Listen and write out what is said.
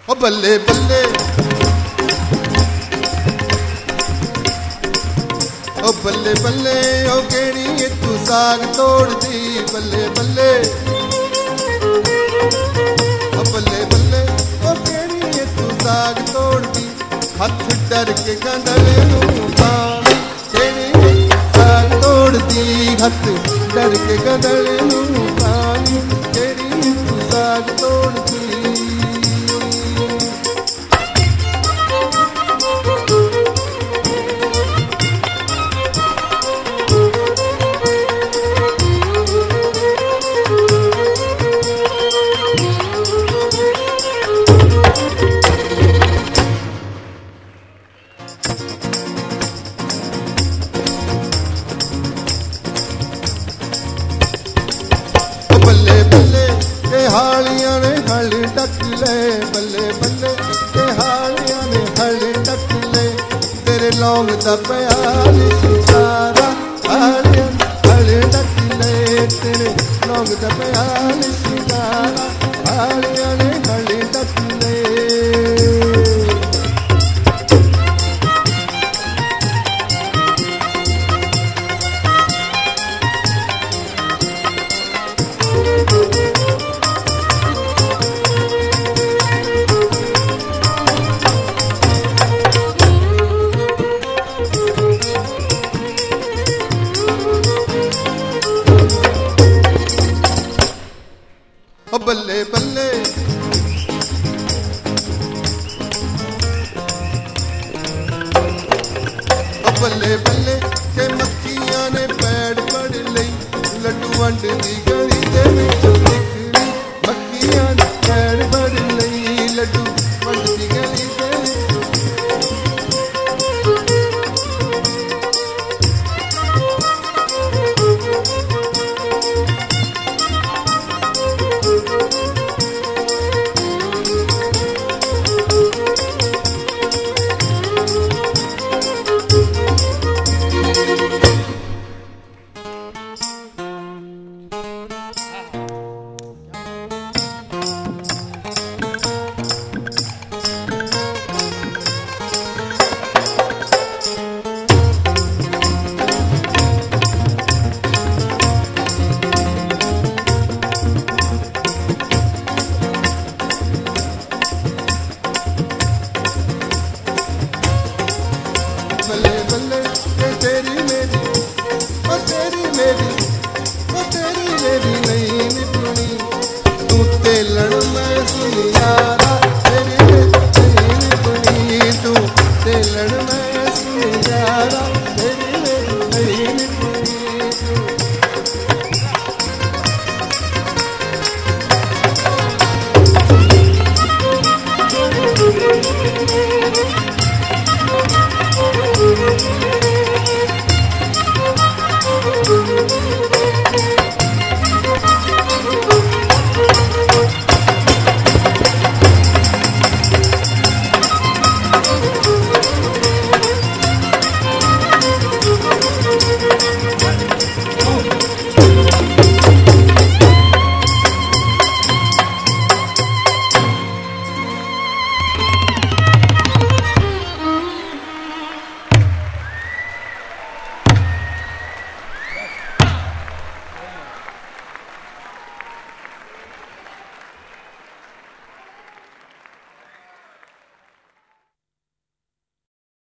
ओ बल्ले बल्ले ओ बल्ले बल्ले ओ केड़ी तू साग तोड़ दी बल्ले बल्ले ओ बल्ले बल्ले ओ केड़ी तू साग तोड़ दी हथ डर के गंदले नूं पानी केड़ी साग तोड़ दी हथ डर के गंदले नूं पानी केड़ी तू साग तोड़ दी हालियां ने हल डक ले बल्ले बल्ले ते हालियां ने हल डक ले तेरे लौंग दा प्यार सितारा हालियां हल डक ले तेरे लौंग दा प्यार सितारा हालियां